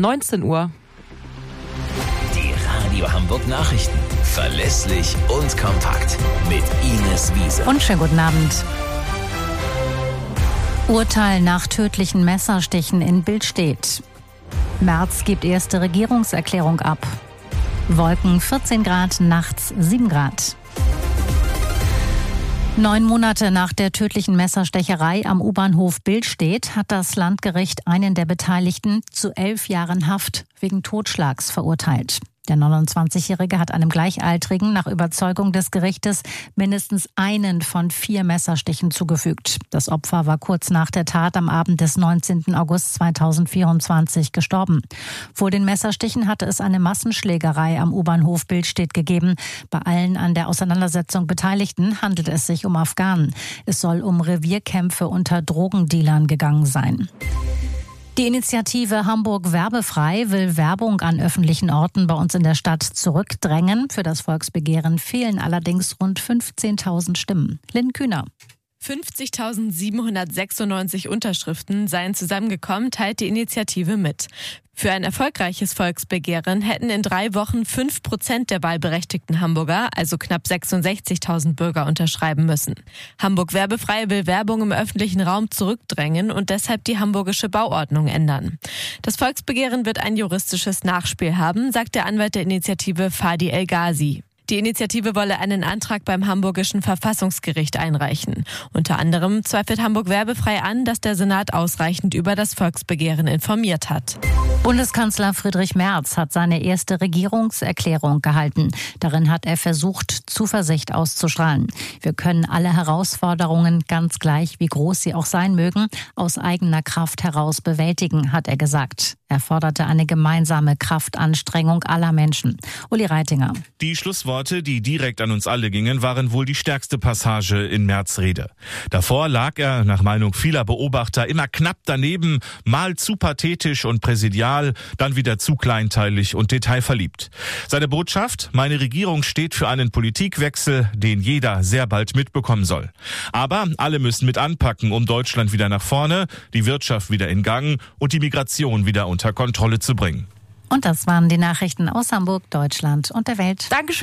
19 Uhr. Die Radio Hamburg Nachrichten. Verlässlich und kompakt. Mit Ines Wiese. Und schönen guten Abend. Urteil nach tödlichen Messerstichen in Billstedt. Merz gibt erste Regierungserklärung ab. Wolken 14 Grad, nachts 7 Grad. 9 Monate nach der tödlichen Messerstecherei am U-Bahnhof Billstedt hat das Landgericht einen der Beteiligten zu 11 Jahren Haft wegen Totschlags verurteilt. Der 29-Jährige hat einem Gleichaltrigen nach Überzeugung des Gerichtes mindestens einen von 4 Messerstichen zugefügt. Das Opfer war kurz nach der Tat am Abend des 19. August 2024 gestorben. Vor den Messerstichen hatte es eine Massenschlägerei am U-Bahnhof Billstedt gegeben. Bei allen an der Auseinandersetzung Beteiligten handelt es sich um Afghanen. Es soll um Revierkämpfe unter Drogendealern gegangen sein. Die Initiative Hamburg Werbefrei will Werbung an öffentlichen Orten bei uns in der Stadt zurückdrängen. Für das Volksbegehren fehlen allerdings rund 15.000 Stimmen. Lynn Kühner. 50.796 Unterschriften seien zusammengekommen, teilt die Initiative mit. Für ein erfolgreiches Volksbegehren hätten in 3 Wochen 5% der wahlberechtigten Hamburger, also knapp 66.000 Bürger, unterschreiben müssen. Hamburg Werbefrei will Werbung im öffentlichen Raum zurückdrängen und deshalb die hamburgische Bauordnung ändern. Das Volksbegehren wird ein juristisches Nachspiel haben, sagt der Anwalt der Initiative Fadi El Ghazi. Die Initiative wolle einen Antrag beim hamburgischen Verfassungsgericht einreichen. Unter anderem zweifelt Hamburg Werbefrei an, dass der Senat ausreichend über das Volksbegehren informiert hat. Bundeskanzler Friedrich Merz hat seine erste Regierungserklärung gehalten. Darin hat er versucht, Zuversicht auszustrahlen. Wir können alle Herausforderungen, ganz gleich wie groß sie auch sein mögen, aus eigener Kraft heraus bewältigen, hat er gesagt. Er forderte eine gemeinsame Kraftanstrengung aller Menschen. Uli Reitinger. Die Schlussworte, die direkt an uns alle gingen, waren wohl die stärkste Passage in Merz' Rede. Davor lag er, nach Meinung vieler Beobachter, immer knapp daneben, mal zu pathetisch und präsidial, dann wieder zu kleinteilig und detailverliebt. Seine Botschaft: Meine Regierung steht für einen Politikwechsel, den jeder sehr bald mitbekommen soll. Aber alle müssen mit anpacken, um Deutschland wieder nach vorne, die Wirtschaft wieder in Gang und die Migration wieder unter Kontrolle zu bringen. Und das waren die Nachrichten aus Hamburg, Deutschland und der Welt. Dankeschön.